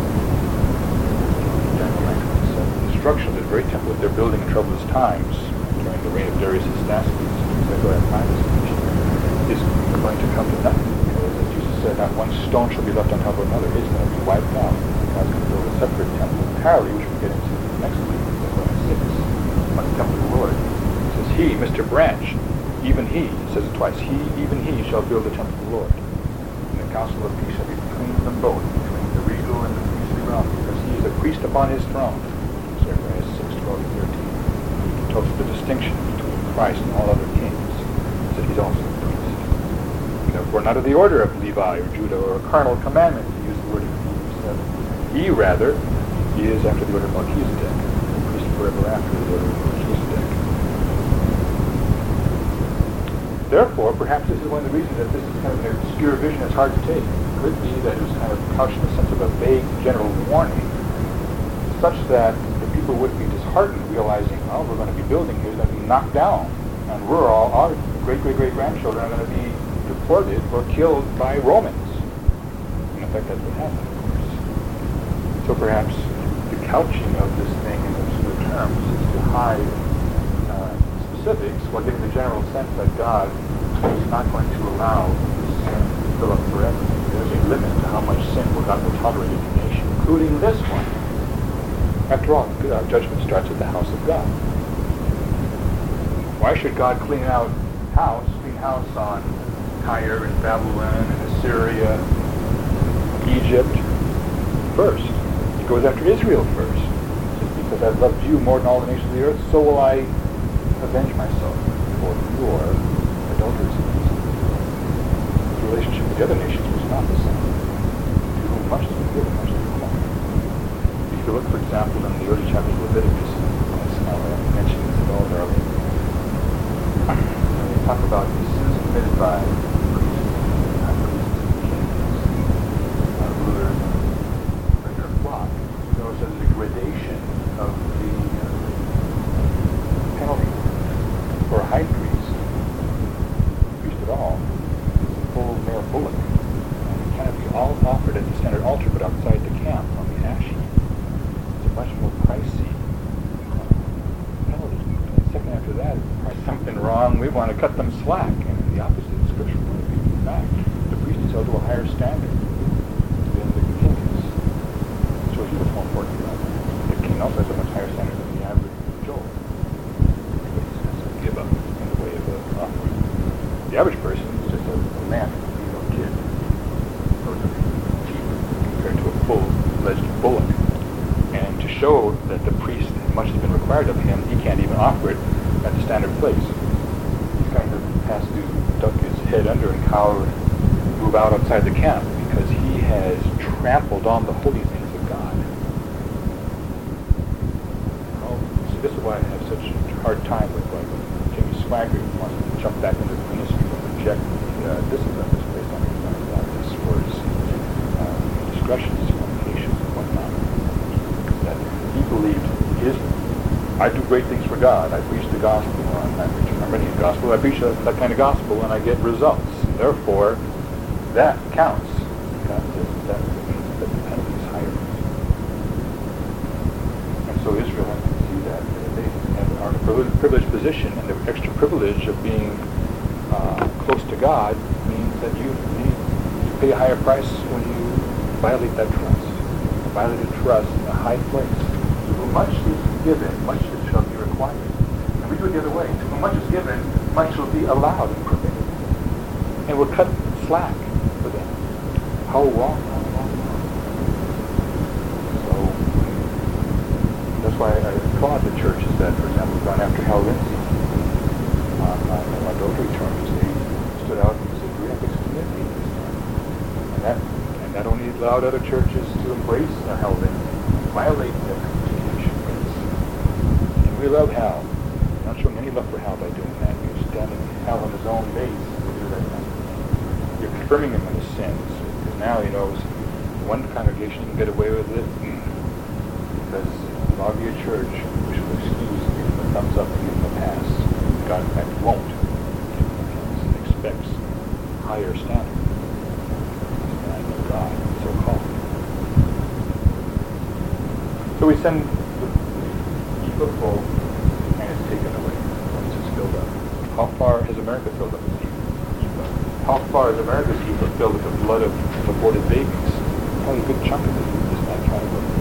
Daniel nine twenty-seven. The destruction of the very temple that they're building in troublous times, during the reign of Darius Astastes, Zechariah five is going to come to nothing. As Jesus said, not one stone shall be left on top of another. It's going to be wiped out. God's going to build a separate temple entirely, which we'll get into next week, Zechariah six, on the temple of the Lord. It says, He, Mister Branch, even He, it says it twice, He, even He, shall build the temple of the Lord. And the council of peace shall be between them both, between the regal and the priestly realm, because He priest upon his throne. Zechariah six, twelve, and thirteen. It tells us the distinction between Christ and all other kings, that he's also a priest. Therefore, not of the order of Levi or Judah or a carnal commandment, to use the word of Hebrews seven. He, rather, he is after the order of Melchizedek, a priest forever after the order of Melchizedek. Therefore, perhaps this is one of the reasons that this is kind of an obscure vision that's hard to take. It could be that it was kind of couched in the sense of a vague general warning, such that the people would be disheartened, realizing, oh, we're going to be building here, it's going to be knocked down, and we're all, our great-great-great-grandchildren are going to be deported or killed by Romans. In effect, that's what happened, of course. So perhaps the couching of this thing in those terms is to hide uh, specifics while giving the general sense that God is not going to allow sin to fill up forever. There's a limit to how much sin will God will tolerate in the nation, including this one. After all, uh, judgment starts at the house of God. Why should God clean out house, clean house on Tyre and Babylon and Assyria, Egypt first? He goes after Israel first. Just because I've loved you more than all the nations of the earth, so will I avenge myself for your adulteries. The relationship with the other nations was not the same. To whom much is been given, much is required. If you look, for example, in the early chapters of Leviticus, I mentioned this at all earlier, when they talk about the sins committed by priests, not priests, kings, uh, rulers, and their flock, you notice there's a gradation of the uh, penalty for a high priest, priest at all, a full male bullock. And it cannot be all offered at the standard altar, but outside the camp on the ash heap. It's a much more pricey uh, penalty. And the second after that, if something wrong, we want to cut them slack. And the opposite of Scripture point of view. In fact, the priest is held to a higher standard than the king is. It shows you what's more important about that. The king also has a much higher standard than the average Joel. Give up in the way of an offering. The average person is just a, a man, you know, kid, relatively cheap compared to a full-fledged bullock. And to show that the priest, much has been required of him, he can't even offer it at the standard place. He's kind of has to duck his head under and cower, move out outside the camp because he has trampled on the holy things of God. Well, see, this is why I have such a hard time with like Jimmy Swaggart who wants to jump back into the ministry and reject uh, discipline that's based on his Baptist for his uh, discretions, fornications, and whatnot. That he believed his, I do great things for God. I preach the gospel. I'm, I preach, I'm reading the gospel. I preach that, that kind of gospel, and I get results. And therefore, that counts. God says that means that the penalty is higher. And so Israel wants to see that they have, are in a privileged position, and the extra privilege of being uh, close to God means that you need to pay a higher price when you violate that trust. Violated trust in a high place. To whom much is given, much shall be required. And we do it the other way. To whom much is given, much will be allowed and permitted. And we'll cut slack for them. How wrong, how wrong, wrong. So, that's why I applaud the churches that, for example, gone after Hal Lindsey on, on, on adultery charges. They stood out and said, we have to commit me this time. And that, and that only allowed other churches to embrace uh, Hal Lindsey, violate their communication rights. And we love Hal. Not showing any love for Hal by doing that. You're standing Hal on his own base to do that. You're confirming him in his sins. Because now he knows one congregation can get away with it because I'll be a church which will excuse giving him a thumbs up and give him a pass. God, in fact, won't give him a pass and expects higher standard. Standard of God, so called. So we send the ephah full and it's taken away once it's filled up. How far has America filled up its ephah? How far is America's ephah filled with the blood of aborted babies? Probably a good chunk of it is not trying to look.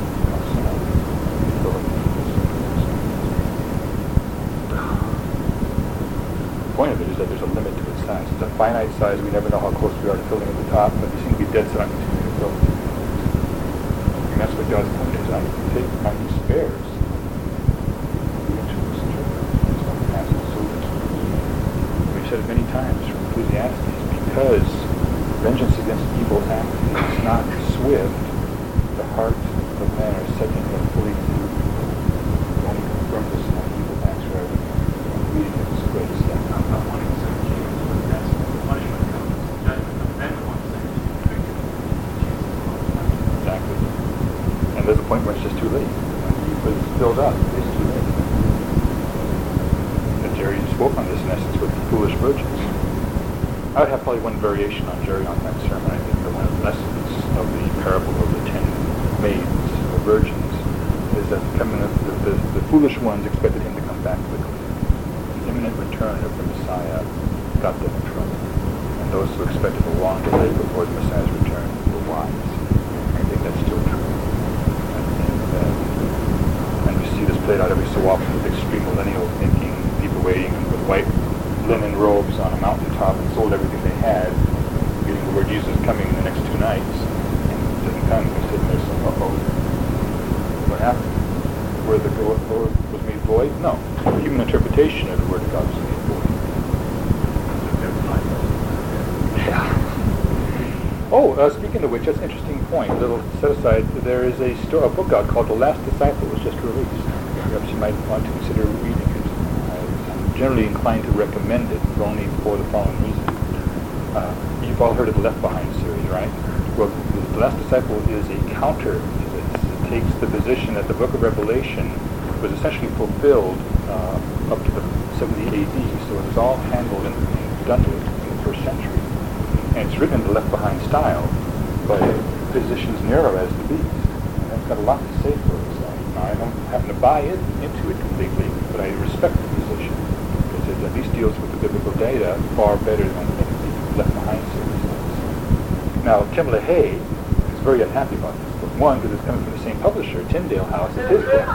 The point of it is that there's a limit to its size. It's a finite size. We never know how close we are to filling at the top, but we seem to be dead set on continuing to fill. And that's what God's point is. I might take, might be spares. We've said it many times from Ecclesiastes, because vengeance against evil acts is not swift, the heart of man are set in a fully view. Only confirm this on evil acts rather than reading it as great stuff. I'm not wanting to say Jesus, but that's when the punishment comes, the judgment comes, then the one saying he's convicted. Exactly. And there's a point where it's just too late. When it's filled up, it's too late. And Jerry spoke on this in essence with the foolish virgins. I would have probably one variation on Jerry on that sermon. I think that one of the lessons of the parable of the ten maids, or virgins, is that coming, the, the, the foolish ones expected him to come back quickly. The imminent return of the Messiah got them in trouble. And those who expected a long delay before the Messiah's return were wise. I think that's still true. I think that, and we see this played out every so often with extreme millennial thinking, people waiting with white linen robes on a mountaintop and sold everything they had, getting the Lord Jesus coming in the next two nights, and it doesn't come. They're sitting there saying, uh-oh, what happened? The word of the Lord was made void? No. The human interpretation of the word of God was made void. Yeah. Oh, uh, speaking of which, that's an interesting point. A little set aside, there is a, sto- a book out called The Last Disciple, was just released. Perhaps you might want to consider reading it. Generally inclined to recommend it, but only for the following reason. Uh, you've all heard of the Left Behind series, right? Well, The Last Disciple is a counter to this. It takes the position that the book of Revelation was essentially fulfilled uh, up to the seventy A D, so it was all handled and done with in the first century. And it's written in the Left Behind style, but it positions Nero as the beast. And that's got a lot to say for itself. Now, I don't happen to buy it into it completely, but I respect the position. It at least deals with the biblical data far better than the Left Behind series does. Now, Tim LaHaye is very unhappy about this book. One, because it's coming from the same publisher, Tyndale House, as his book.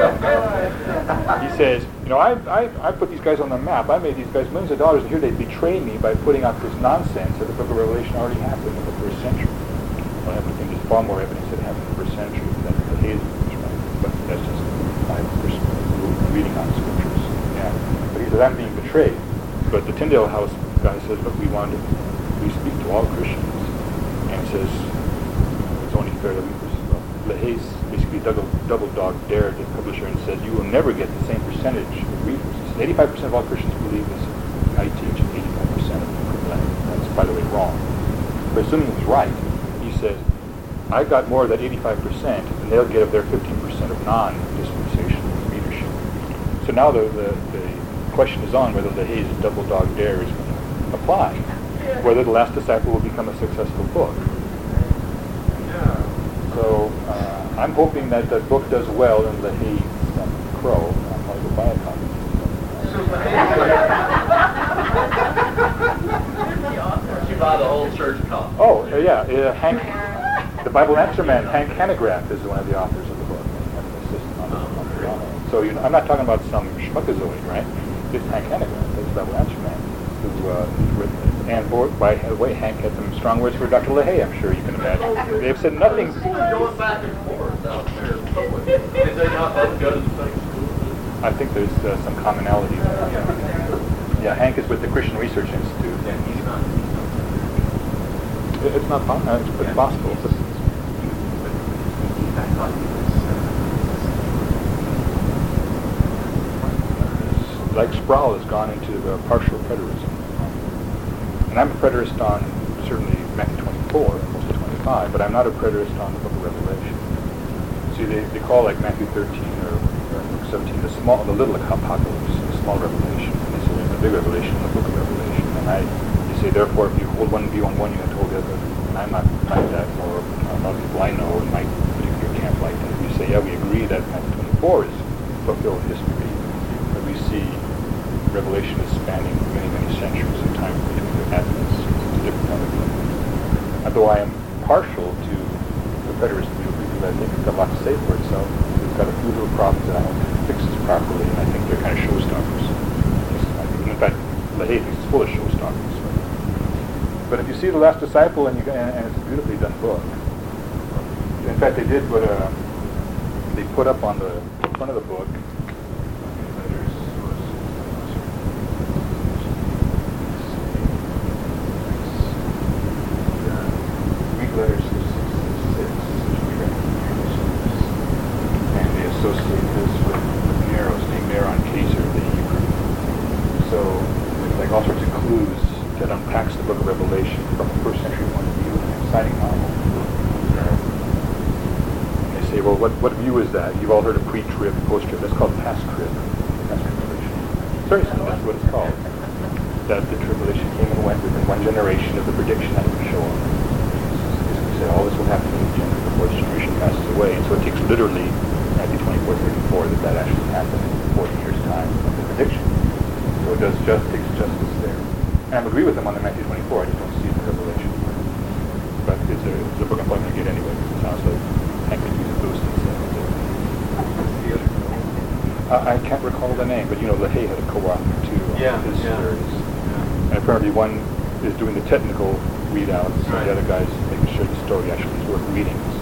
He says, you know, I, I, I put these guys on the map. I made these guys millions of dollars, and here they betray me by putting out this nonsense that the book of Revelation already happened in the first century. Well, I think there's far more evidence that it happened in the first century than LaHaye's was right. But that's just my personal reading on scriptures. Yeah. But he says, I'm being betrayed. But the Tyndale House guy says, look, we want to, we speak to all Christians. And it says, it's only fair that we, well, LaHaye's basically double, double dog dared the publisher and says, you will never get the same percentage of readers. He says, eighty-five percent of all Christians believe this. I teach, and eighty-five percent of them complain. That's, by the way, wrong. But assuming he's right, he says, I got more of that eighty-five percent, and they'll get of their fifteen percent of non-dispensational readership. So now the, the, the question is on whether LaHaye's double dog dare is going to apply, whether The Last Disciple will become a successful book. So uh, I'm hoping that the book does well in LaHaye's um, crow. I'm going to go buy a copy. You buy the whole church copy. Oh, uh, yeah. Uh, Hank, the Bible Answer Man, Hank Hanegraaff, is one of the authors of the book. So you know, I'm not talking about some schmuckazoid, right? It's Hank Hanegraaff, that's the Bible Answer Man, who uh, written it. And for, by the way, Hank had some strong words for Doctor LaHaye, I'm sure you can imagine. They've said nothing. Going back and forth out there in public. Did they not both go to the same school? I think there's uh, some commonality there. Yeah, Hank is with the Christian Research Institute. Yeah, he's not. It, it's not po- uh, it's, it's possible. But like Sproul has gone into uh, partial preterism. And I'm a preterist on certainly Matthew twenty-four and most of twenty-five, but I'm not a preterist on the book of Revelation. See, they, they call like Matthew thirteen or, or Luke seventeen the small, the little apocalypse, the small revelation, and they say the big revelation, the book of Revelation. And I, you say, therefore, if you hold one view on one, you have to hold the other. And I'm not like that, or a lot of people I know in my particular camp like that. We say, yeah, we agree that Matthew twenty-four is fulfilled history, but we see Revelation is spanning many, many centuries of time between the advents. It's a different kind of thing. Although I am partial to the preterist view because I think it's got a lot to say for itself. It's got a few little problems that I don't think it fixes properly, and I think they're kind of showstoppers. I think, in fact, LaHaye thinks it's full of showstoppers. But if you see The Last Disciple, and, you, and, and it's a beautifully done book. In fact, they did what uh, put up on the front of the book. Letters was Greek letters and they associate this with Nero's name, Neron Caesar, the Hebrew. So there's like all sorts of clues that unpacks the book of Revelation from a first century point of view, an exciting novel. And they say, well, what, what view is that? You've all heard of pre-trib, post-trib. That's called past-trib. Past-tribulation. Seriously, that's what it's called. That the tribulation came and went within one generation of the prediction that it would show up. We said all this will happen in the gender before this generation passes away. And so it takes literally Matthew twenty-four thirty-four that that actually happened in forty years' time of the prediction. So it does just takes justice there. And I agree with them on the Matthew twenty-four. I just don't see it in the Revelation. But it's a, it's a book I'm probably going to get anyway. It sounds like Hank could use a boost instead. Uh, I can't recall the name, but you know, LaHaye had a co-author too on Yeah, his yeah. series. And apparently one is doing the technical readouts, and Right. the other guy's making sure the story actually is worth reading.